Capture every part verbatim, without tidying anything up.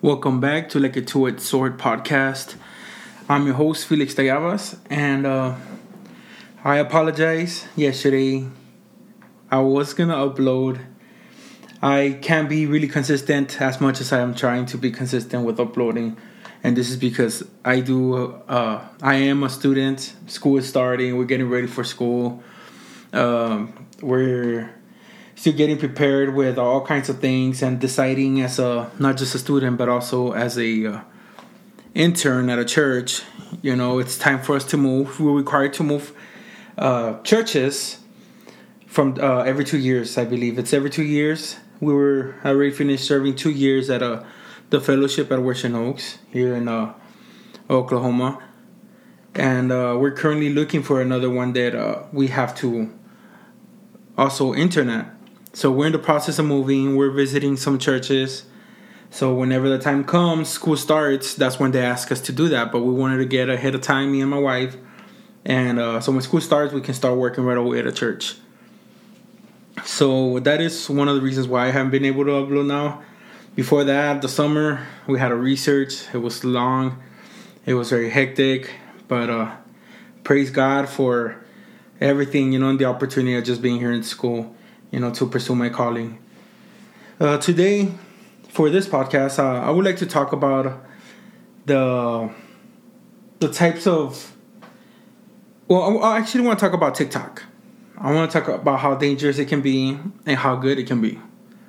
Welcome back to Like a Two-Edged Sword podcast. I'm your host, Felix Tayabas, and uh, I apologize. Yesterday, I was going to upload. I can't be really consistent as much as I am trying to be consistent with uploading. And this is because I do, uh, I am a student. School is starting. We're getting ready for school. Um, we're still getting prepared with all kinds of things and deciding as a, not just a student, but also as a uh, intern at a church. You know, it's time for us to move. We're required to move uh, churches from uh, every two years, I believe. It's every two years. We were already finished serving two years at a, the fellowship at Western Oaks here in uh, Oklahoma. And uh, we're currently looking for another one that uh, we have to also intern at. So we're in the process of moving. We're visiting some churches. So whenever the time comes, school starts, that's when they ask us to do that. But we wanted to get ahead of time, me and my wife. And uh, so when school starts, we can start working right away at a church. So that is one of the reasons why I haven't been able to upload now. Before that, the summer, we had a research. It was long. It was very hectic. But uh, praise God for everything, you know, and the opportunity of just being here in school, you know, to pursue my calling. Uh, today, for this podcast, uh, I would like to talk about the the types of... Well, I actually want to talk about TikTok. I want to talk about how dangerous it can be and how good it can be.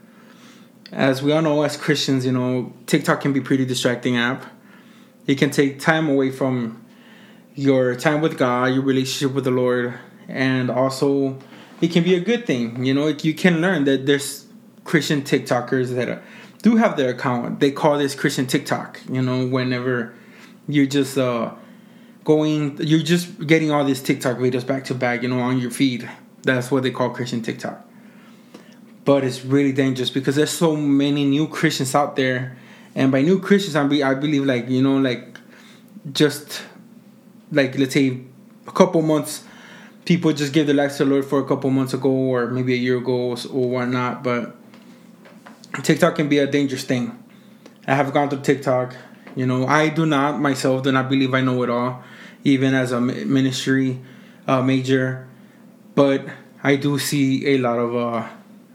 As we all know, as Christians, you know, TikTok can be a pretty distracting app. It can take time away from your time with God, your relationship with the Lord, and also it can be a good thing. You know, you can learn that there's Christian TikTokers that do have their account. They call this Christian TikTok. You know, whenever you're just uh, going, you're just getting all these TikTok videos back to back, you know, on your feed. That's what they call Christian TikTok. But it's really dangerous because there's so many new Christians out there. And by new Christians, I, be, I believe like, you know, like just like, let's say a couple months, people just gave their lives to the Lord for a couple months ago or maybe a year ago or whatnot. But TikTok can be a dangerous thing. I have gone through TikTok. You know, I do not myself do not believe I know it all, even as a ministry uh, major. But I do see a lot of uh,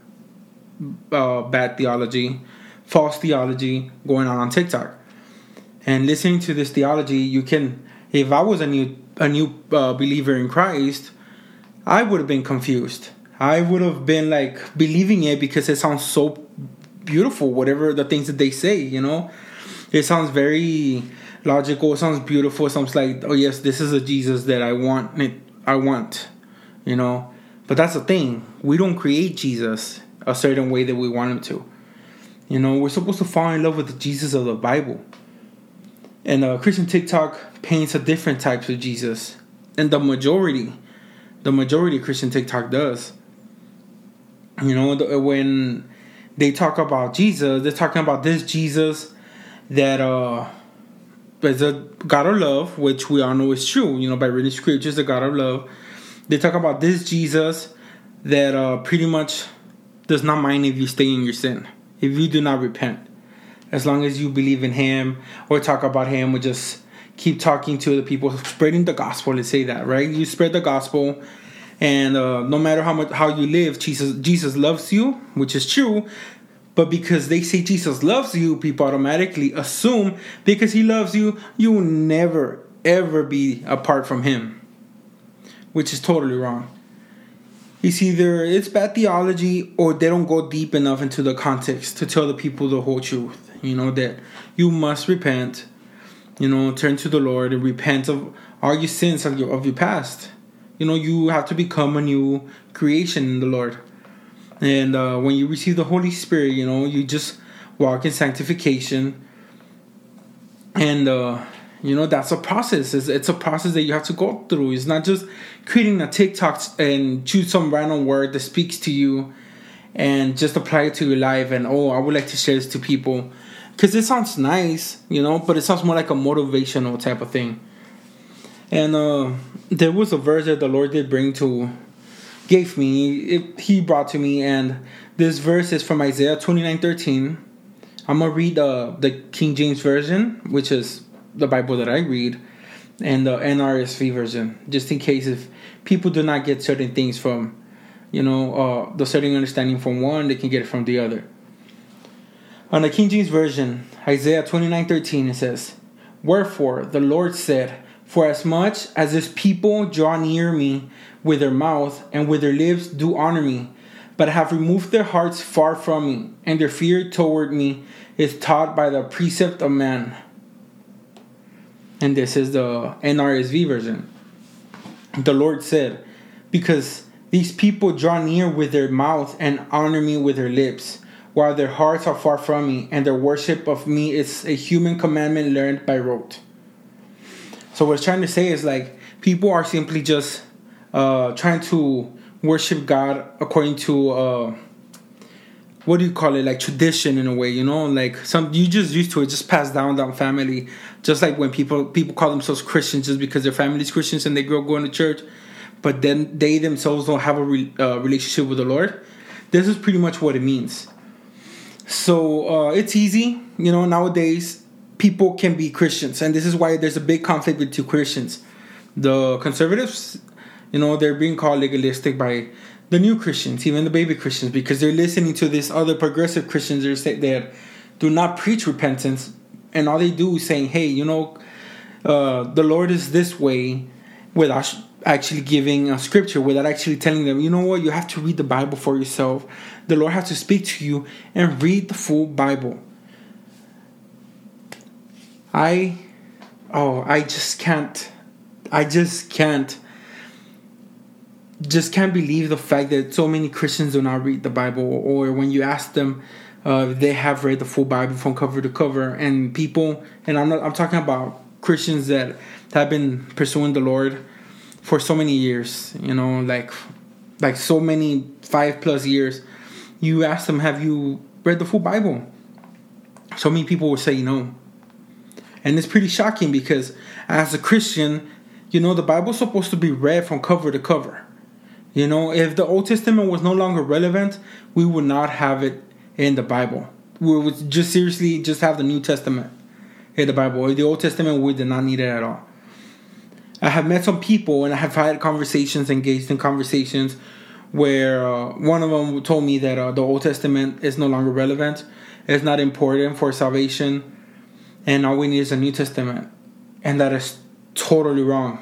uh, bad theology, false theology going on on TikTok. And listening to this theology, you can, if I was a new a new uh, believer in Christ, I would have been confused. I would have been like believing it because it sounds so beautiful, whatever the things that they say, you know. It sounds very logical. It sounds beautiful. It sounds like, oh yes, this is a Jesus that I want. It, I want, you know. But that's the thing. We don't create Jesus a certain way that we want him to. You know, we're supposed to fall in love with the Jesus of the Bible. And uh, Christian TikTok paints a different types of Jesus. And the majority, the majority of Christian TikTok does. You know, the, when they talk about Jesus, they're talking about this Jesus that uh, is a God of love, which we all know is true. You know, by reading scriptures, the God of love. They talk about this Jesus that uh, pretty much does not mind if you stay in your sin, if you do not repent. As long as you believe in him or talk about him or just keep talking to the people, spreading the gospel, let's say that, right? You spread the gospel, and uh, no matter how much how you live, Jesus Jesus loves you, which is true. But because they say Jesus loves you, people automatically assume because he loves you, you will never, ever be apart from him, which is totally wrong. It's either it's bad theology or they don't go deep enough into the context to tell the people the whole truth. You know, that you must repent, you know, turn to the Lord and repent of all your sins of your, of your past. You know, you have to become a new creation in the Lord. And uh, when you receive the Holy Spirit, you know, you just walk in sanctification. And, uh, you know, that's a process. It's, it's a process that you have to go through. It's not just creating a TikTok and choose some random word that speaks to you and just apply it to your life. And, oh, I would like to share this to people. Because it sounds nice, you know, but it sounds more like a motivational type of thing. And uh, there was a verse that the Lord did bring to, gave me, it, he brought to me. And this verse is from Isaiah twenty-nine thirteen. I'm gonna read uh, the King James version, which is the Bible that I read, and the N R S V version, just in case if people do not get certain things from, you know, uh, the certain understanding from one, they can get it from the other. On the King James version, Isaiah twenty-nine thirteen, it says, "Wherefore the Lord said, for as much as this people draw near me with their mouth and with their lips do honor me, but have removed their hearts far from me, and their fear toward me is taught by the precept of man." And this is the N R S V version. The Lord said, because these people draw near with their mouth and honor me with their lips, while their hearts are far from me, and their worship of me is a human commandment learned by rote. So what it's trying to say is like people are simply just uh, trying to worship God according to uh, what do you call it, like tradition in a way, you know, like some you just used to it, just passed down down family, just like when people people call themselves Christians just because their family's Christians and they grow up going to church, but then they themselves don't have a re, uh, relationship with the Lord. This is pretty much what it means. So uh, it's easy, you know, nowadays. People can be Christians, and this is why there's a big conflict with two Christians. The conservatives, you know, they're being called legalistic by the new Christians, even the baby Christians, because they're listening to this other progressive Christians that that do not preach repentance, and all they do is saying, hey, you know, uh, the Lord is this way, without actually giving a scripture, without actually telling them, you know what, you have to read the Bible for yourself. The Lord has to speak to you and read the full Bible. I, oh, I just can't, I just can't, just can't believe the fact that so many Christians do not read the Bible, or when you ask them, uh, they have read the full Bible from cover to cover, and people, and I'm not, I'm talking about Christians that have been pursuing the Lord for so many years, you know, like, like so many five plus years. You ask them, have you read the full Bible? So many people will say no. And it's pretty shocking because as a Christian, you know, the Bible's supposed to be read from cover to cover. You know, if the Old Testament was no longer relevant, we would not have it in the Bible. We would just seriously just have the New Testament in the Bible. In the Old Testament, we did not need it at all. I have met some people and I have had conversations, engaged in conversations where uh, one of them told me that uh, the Old Testament is no longer relevant. It's not important for salvation. And all we need is a New Testament. And that is totally wrong.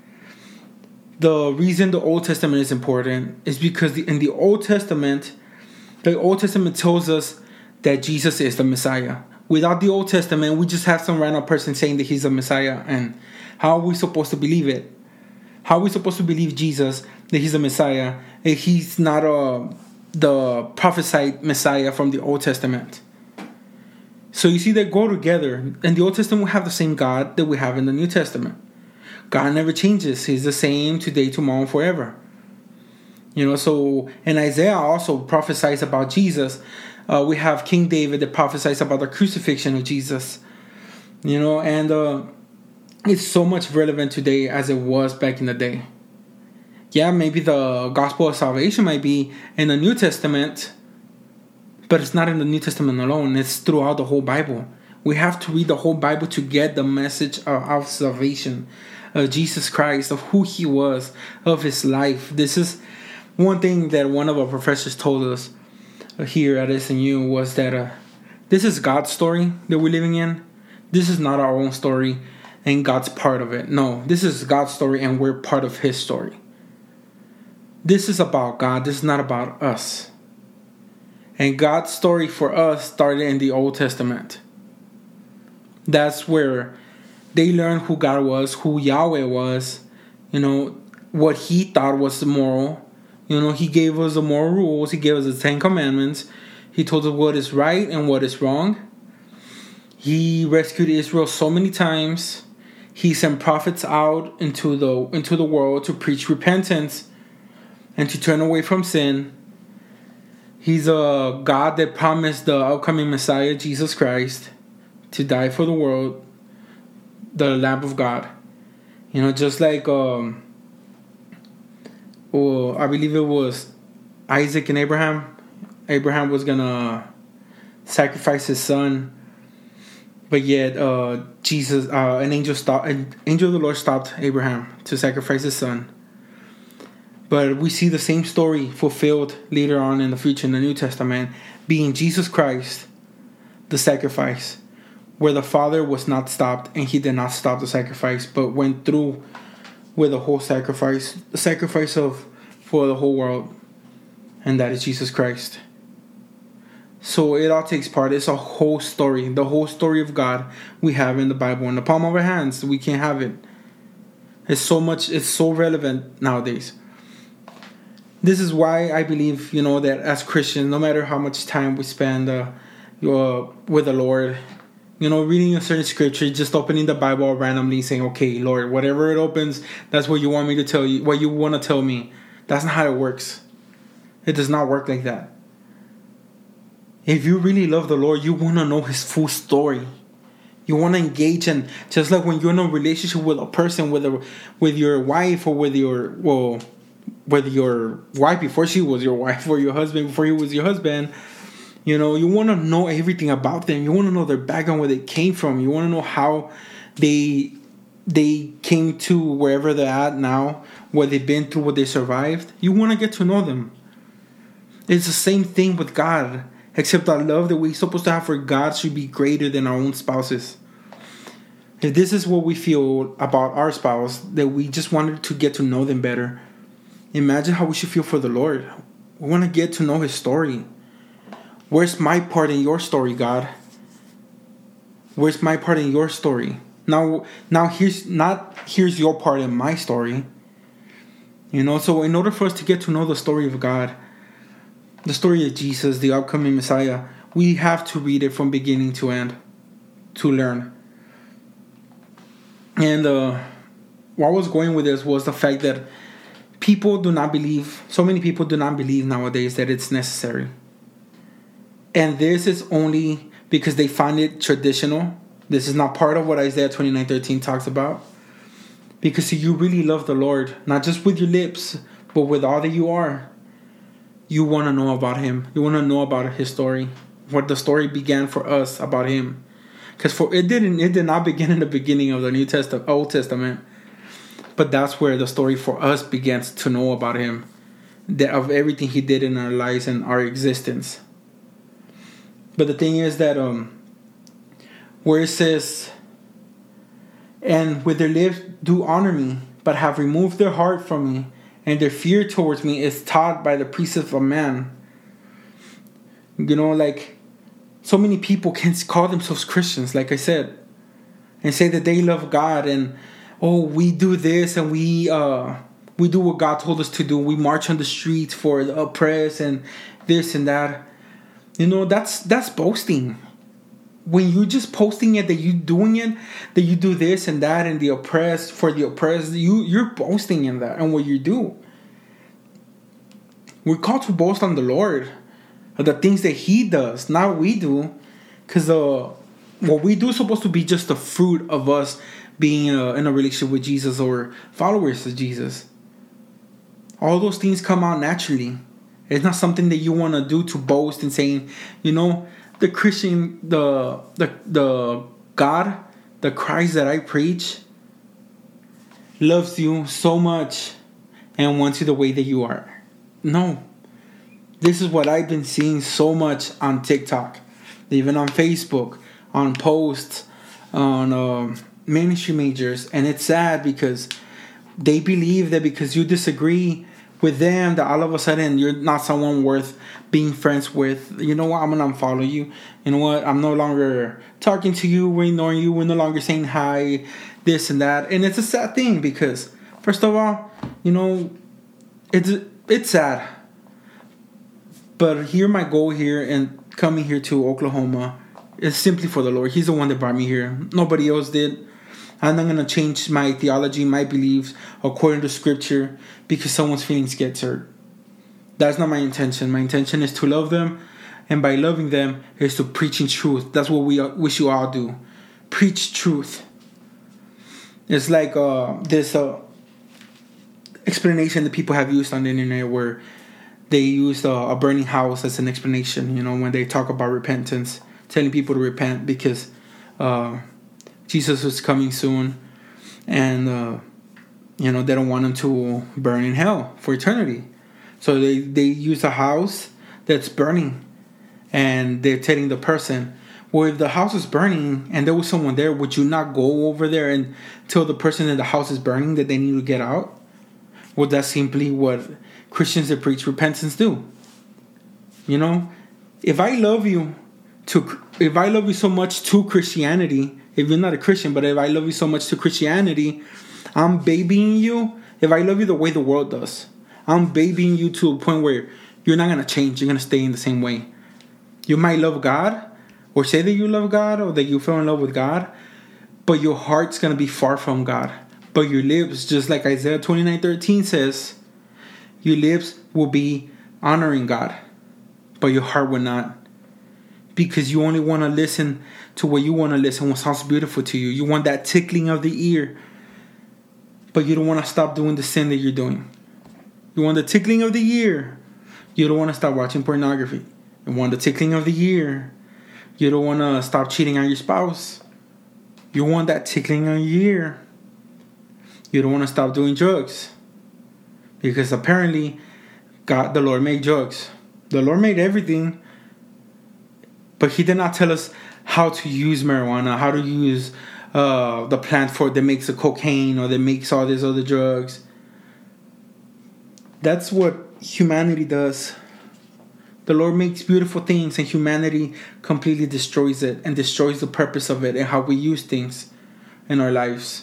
The reason the Old Testament is important is because the, in the Old Testament, the Old Testament tells us that Jesus is the Messiah. Without the Old Testament, we just have some random person saying that he's a Messiah. And how are we supposed to believe it? How are we supposed to believe Jesus, that he's a Messiah, if he's not a, the prophesied Messiah from the Old Testament? So you see, they go together. And the Old Testament will have the same God that we have in the New Testament. God never changes. He's the same today, tomorrow, and forever. You know, so, and Isaiah also prophesies about Jesus. Uh, we have King David that prophesies about the crucifixion of Jesus. You know, and uh, it's so much relevant today as it was back in the day. Yeah, maybe the gospel of salvation might be in the New Testament, but it's not in the New Testament alone. It's throughout the whole Bible. We have to read the whole Bible to get the message of, of salvation, of Jesus Christ, of who he was, of his life. This is one thing that one of our professors told us here at S N U was that uh, this is God's story that we're living in. This is not our own story and God's part of it. No, this is God's story and we're part of his story. This is about God. This is not about us. And God's story for us started in the Old Testament. That's where they learned who God was, who Yahweh was, you know, what he thought was moral. You know, he gave us the moral rules. He gave us the Ten Commandments. He told us what is right and what is wrong. He rescued Israel so many times. He sent prophets out into the into the world to preach repentance and to turn away from sin. He's a God that promised the upcoming Messiah, Jesus Christ, to die for the world, the Lamb of God. You know, just like, um, well, I believe it was Isaac and Abraham. Abraham was going to sacrifice his son, but yet uh, Jesus, uh, an angel stopped, an angel of the Lord stopped Abraham to sacrifice his son. But we see the same story fulfilled later on in the future in the New Testament, being Jesus Christ, the sacrifice, where the Father was not stopped and he did not stop the sacrifice, but went through with the whole sacrifice, the sacrifice of for the whole world, and that is Jesus Christ. So it all takes part. It's a whole story. The whole story of God we have in the Bible in the palm of our hands. We can't have it. It's so much. It's so relevant nowadays. This is why I believe, you know, that as Christians, no matter how much time we spend uh, uh, with the Lord, you know, reading a certain scripture, just opening the Bible randomly, saying, "Okay, Lord, whatever it opens, that's what you want me to tell you. What you want to tell me." That's not how it works. It does not work like that. If you really love the Lord, you want to know His full story. You want to engage in, just like when you're in a relationship with a person, whether with your wife or with your, well, whether your wife before she was your wife or your husband before he was your husband, you know, you want to know everything about them. You want to know their background, where they came from. You want to know how they they came to wherever they're at now, what they've been through, what they survived. You want to get to know them. It's the same thing with God. Except our love that we're supposed to have for God should be greater than our own spouses. If this is what we feel about our spouse, that we just wanted to get to know them better, imagine how we should feel for the Lord. We want to get to know His story. Where's my part in your story, God? Where's my part in your story? Now, now here's not here's your part in my story. You know, so in order for us to get to know the story of God, the story of Jesus, the upcoming Messiah, we have to read it from beginning to end to learn. And uh, where I was going with this was the fact that people do not believe, so many people do not believe nowadays that it's necessary. And this is only because they find it traditional. This is not part of what Isaiah twenty-nine thirteen talks about. Because you really love the Lord, not just with your lips, but with all that you are. You want to know about Him. You want to know about His story. What the story began for us about Him. Because for it didn't it did not begin in the beginning of the New Testament, Old Testament. But that's where the story for us begins to know about Him. That of everything He did in our lives and our existence. But the thing is that um where it says, "And with their lips do honor me, but have removed their heart from me. And their fear towards me is taught by the precepts of man." You know, like, so many people can call themselves Christians, like I said, and say that they love God and, oh, we do this and we uh we do what God told us to do. We march on the streets for the oppressed and this and that. You know, that's that's boasting. When you're just posting it, that you're doing it, that you do this and that and the oppressed, for the oppressed, you, you're boasting in that and what you do. We're called to boast on the Lord, of the things that He does, not what we do. Because uh, what we do is supposed to be just the fruit of us being uh, in a relationship with Jesus or followers of Jesus. All those things come out naturally. It's not something that you want to do to boast and saying, you know, the Christian, the the the God, the Christ that I preach, loves you so much and wants you the way that you are. No. This is what I've been seeing so much on TikTok, even on Facebook, on posts, on uh, ministry majors. And it's sad because they believe that because you disagree with them, that all of a sudden you're not someone worth being friends with. You know what? I'm going to unfollow you. You know what? I'm no longer talking to you. We're ignoring you. We're no longer saying hi, this and that. And it's a sad thing because, first of all, you know, it's it's sad. But here, my goal here and coming here to Oklahoma is simply for the Lord. He's the one that brought me here. Nobody else did. I'm not going to change my theology, my beliefs, according to Scripture, because someone's feelings get hurt. That's not my intention. My intention is to love them, and by loving them is to preaching truth. That's what we wish you all do. Preach truth. It's like uh, this uh, explanation that people have used on the internet where they used a, a burning house as an explanation, you know, when they talk about repentance, telling people to repent because uh, Jesus was coming soon, and uh, you know, they don't want them to burn in hell for eternity. So they, they use a house that's burning, and they're telling the person, well, if the house is burning and there was someone there, would you not go over there and tell the person in the house is burning that they need to get out? Well, that's simply what Christians that preach repentance do. You know, if I love you to, if I love you so much to Christianity, if you're not a Christian, but if I love you so much to Christianity, I'm babying you. If I love you the way the world does, I'm babying you to a point where you're not going to change. You're going to stay in the same way. You might love God, or say that you love God, or that you fell in love with God, but your heart's going to be far from God. But your lips, just like Isaiah twenty-nine thirteen says, your lips will be honoring God, but your heart will not. Because you only want to listen to what you want to listen, what sounds beautiful to you. You want that tickling of the ear, but you don't want to stop doing the sin that you're doing. You want the tickling of the ear. You don't want to stop watching pornography. You want the tickling of the ear. You don't want to stop cheating on your spouse. You want that tickling on your ear. You don't want to stop doing drugs. Because apparently, God, the Lord made drugs. The Lord made everything. But He did not tell us how to use marijuana, how to use uh, the plant for that makes the cocaine or that makes all these other drugs. That's what humanity does. The Lord makes beautiful things, and humanity completely destroys it and destroys the purpose of it and how we use things in our lives.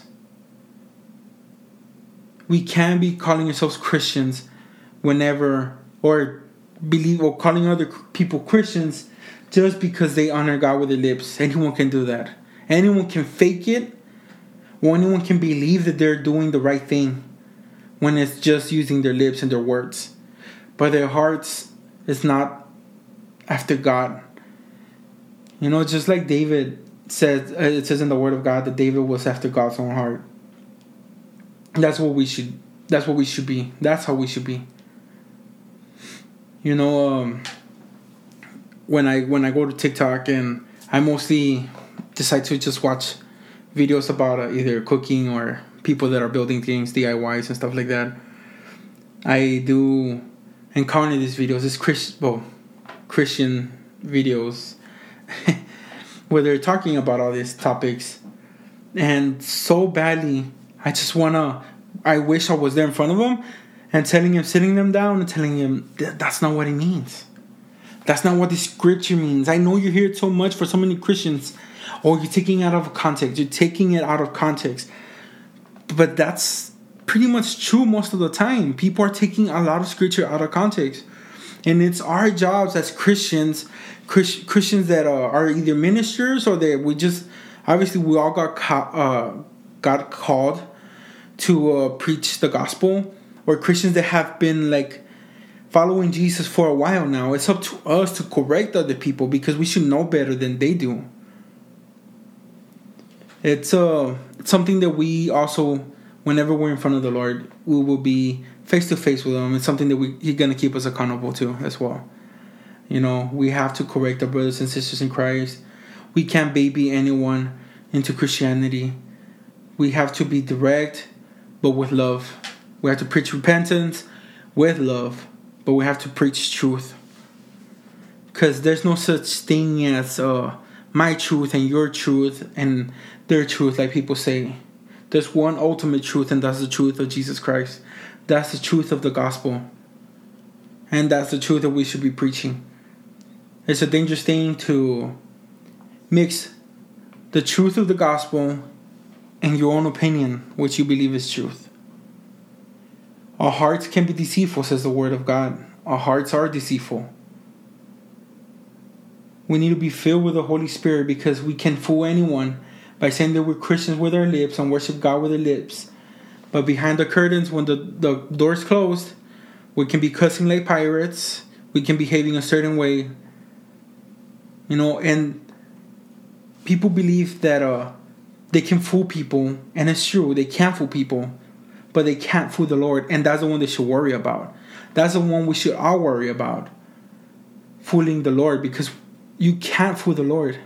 We can be calling ourselves Christians whenever, or believe, or calling other people Christians just because they honor God with their lips. Anyone can do that. Anyone can fake it, or anyone can believe that they're doing the right thing when it's just using their lips and their words. But their hearts is not after God. You know, just like David said, it says in the Word of God that David was after God's own heart. That's what we should. That's what we should be. That's how we should be. You know, um, when I when I go to TikTok, and I mostly decide to just watch videos about uh, either cooking or people that are building things, D I Ys and stuff like that. I do encounter these videos, these Christ, well, Christian videos, where they're talking about all these topics, and so badly, I just wanna. I wish I was there in front of them and telling him, sitting them down and telling him that's not what it means. That's not what the scripture means. I know you hear it so much for so many Christians. Or you're taking it out of context. You're taking it out of context. But that's pretty much true most of the time. People are taking a lot of scripture out of context. And it's our jobs as Christians, Christ, Christians that are, are either ministers or that we just, obviously we all got, uh, got called to uh, preach the gospel. Or Christians that have been like following Jesus for a while now. It's up to us to correct other people because we should know better than they do. It's uh, something that we also, whenever we're in front of the Lord, we will be face to face with Him. It's something that we He's gonna keep us accountable to as well. You know, we have to correct our brothers and sisters in Christ. We can't baby anyone into Christianity. We have to be direct, but with love. We have to preach repentance with love, but we have to preach truth. Because there's no such thing as uh, my truth and your truth and their truth, like people say. There's one ultimate truth, and that's the truth of Jesus Christ. That's the truth of the gospel. And that's the truth that we should be preaching. It's a dangerous thing to mix the truth of the gospel and your own opinion, which you believe is truth. Our hearts can be deceitful, says the Word of God. Our hearts are deceitful. We need to be filled with the Holy Spirit because we can fool anyone by saying that we're Christians with our lips and worship God with our lips. But behind the curtains, when the, the door's closed, we can be cussing like pirates. We can be behaving a certain way. You know, and people believe that uh, they can fool people. And it's true, they can fool people. but they can't fool the Lord. And that's the one they should worry about. That's the one we should all worry about. Fooling the Lord, because you can't fool the Lord.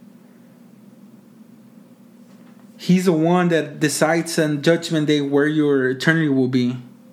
He's the one that decides on Judgment Day where your eternity will be.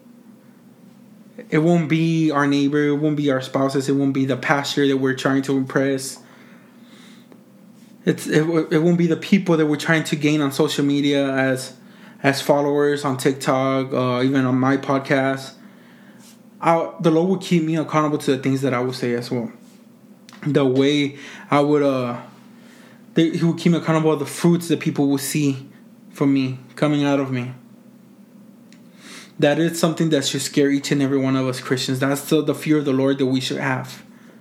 It won't be our neighbor. It won't be our spouses. It won't be the pastor that we're trying to impress. It's it, it won't be the people that we're trying to gain on social media as as followers on TikTok, uh, even on my podcast. I, the Lord will keep me accountable to the things that I will say as well. The way I would, uh, they, He will keep me accountable of the fruits that people will see from me, coming out of me. That is something that should scare each and every one of us Christians. That's the, the fear of the Lord that we should have.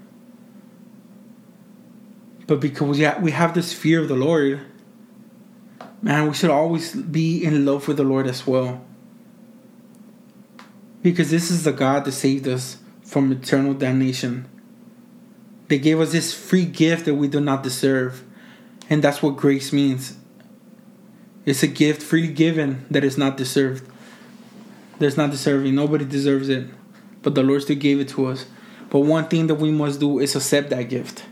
But because we have, we have this fear of the Lord, man, we should always be in love with the Lord as well. Because this is the God that saved us from eternal damnation. They gave us this free gift that we do not deserve. And that's what grace means. It's a gift freely given that is not deserved. That's not deserving. Nobody deserves it. But the Lord still gave it to us. But one thing that we must do is accept that gift.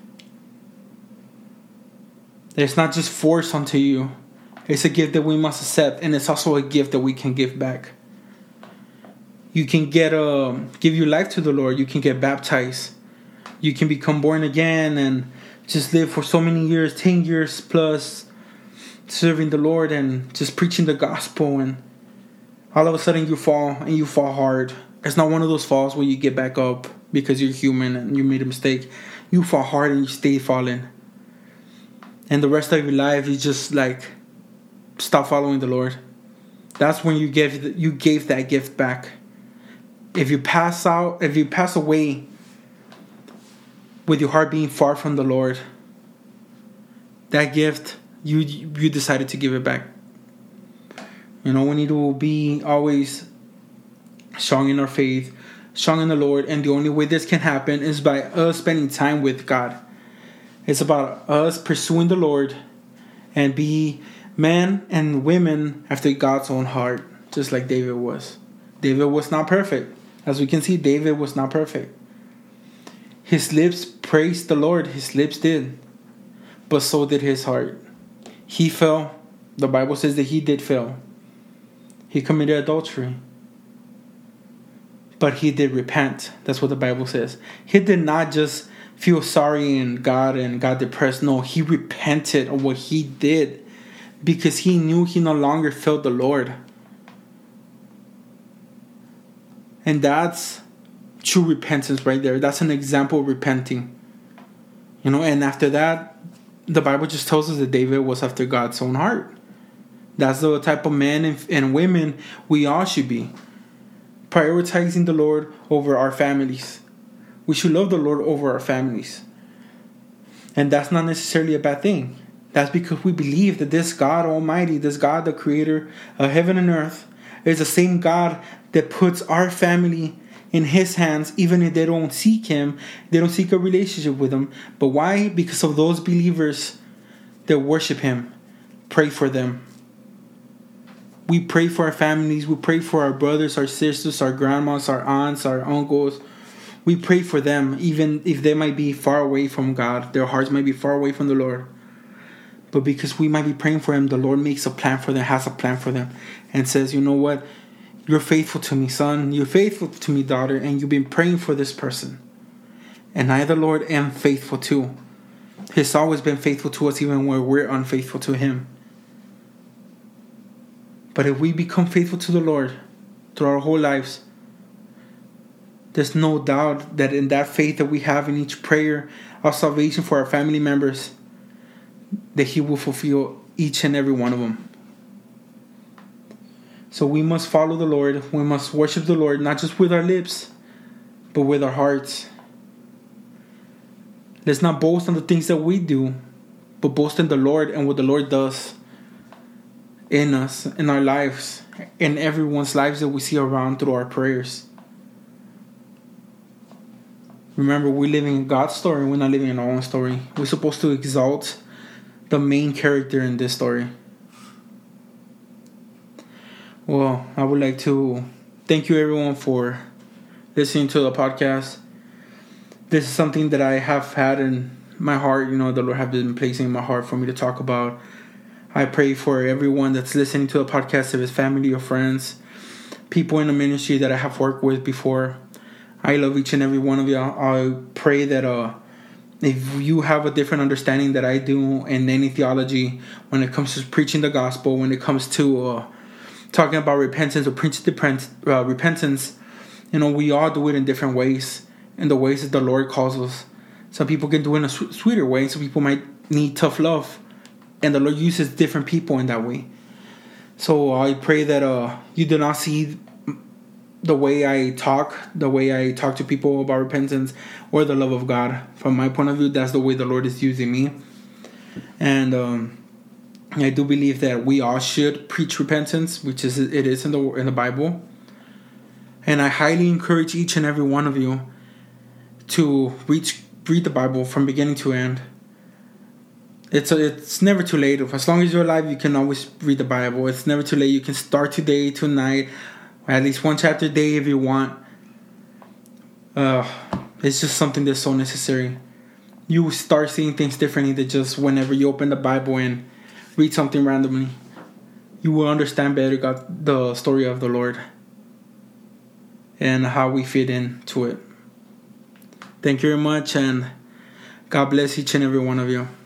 It's not just forced onto you. It's a gift that we must accept. And it's also a gift that we can give back. You can get uh, give your life to the Lord. You can get baptized. You can become born again and just live for so many years, ten years plus, serving the Lord and just preaching the gospel, and all of a sudden you fall and you fall hard. It's not one of those falls where you get back up because you're human and you made a mistake. You fall hard and you stay falling. And the rest of your life you just like stop following the Lord. That's when you give you gave that gift back. If you pass out, if you pass away with your heart being far from the Lord, that gift, you you decided to give it back. You know, we need to be always strong in our faith, strong in the Lord, and the only way this can happen is by us spending time with God. It's about us pursuing the Lord and be men and women after God's own heart, just like David was. David was not perfect. As we can see, David was not perfect. His lips praised the Lord. His lips did. But so did his heart. He fell. The Bible says that he did fail. He committed adultery. But he did repent. That's what the Bible says. He did not just feel sorry in God and got depressed. No, he repented of what he did because he knew he no longer felt the Lord. And that's true repentance right there. That's an example of repenting. You know, and after that, the Bible just tells us that David was after God's own heart. That's the type of men and, and women we all should be. Prioritizing the Lord over our families. We should love the Lord over our families. And that's not necessarily a bad thing. That's because we believe that this God Almighty, this God, the creator of heaven and earth, is the same God that puts our family in his hands, even if they don't seek him, they don't seek a relationship with him. But why? Because of those believers that worship him. Pray for them. We pray for our families. We pray for our brothers, our sisters, our grandmas, our aunts, our uncles. We pray for them, even if they might be far away from God. Their hearts might be far away from the Lord. But because we might be praying for them, the Lord makes a plan for them, has a plan for them, and says, you know what? You're faithful to me, son. You're faithful to me, daughter. And you've been praying for this person. And I, the Lord, am faithful too. He's always been faithful to us even when we're unfaithful to him. But if we become faithful to the Lord through our whole lives, there's no doubt that in that faith that we have in each prayer of salvation for our family members, that he will fulfill each and every one of them. So we must follow the Lord. We must worship the Lord, not just with our lips, but with our hearts. Let's not boast on the things that we do, but boast in the Lord and what the Lord does in us, in our lives, in everyone's lives that we see around through our prayers. Remember, we're living in God's story. We're not living in our own story. We're supposed to exalt the main character in this story. Well, I would like to thank you everyone for listening to the podcast. This is something that I have had in my heart, you know, the Lord have been placing in my heart for me to talk about. I pray for everyone that's listening to the podcast, if it's family or friends, people in the ministry that I have worked with before. I love each and every one of you. I pray that uh, if you have a different understanding that I do in any theology, when it comes to preaching the gospel, when it comes to uh, talking about repentance or preaching uh, repentance, you know, we all do it in different ways, in the ways that the Lord calls us. Some people can do it in a sweeter way. Some people might need tough love, and the Lord uses different people in that way. So I pray that uh, you do not see the way I talk, the way I talk to people about repentance or the love of God. From my point of view, that's the way the Lord is using me. And um, I do believe that we all should preach repentance, which is it is in the in the Bible. And I highly encourage each and every one of you to read read the Bible from beginning to end. It's a, it's never too late. As long as you're alive, you can always read the Bible. It's never too late. You can start today, tonight, or at least one chapter a day if you want. Uh, it's just something that's so necessary. You start seeing things differently than just whenever you open the Bible and read something randomly. You will understand better God, the story of the Lord and how we fit into it. Thank you very much, and God bless each and every one of you.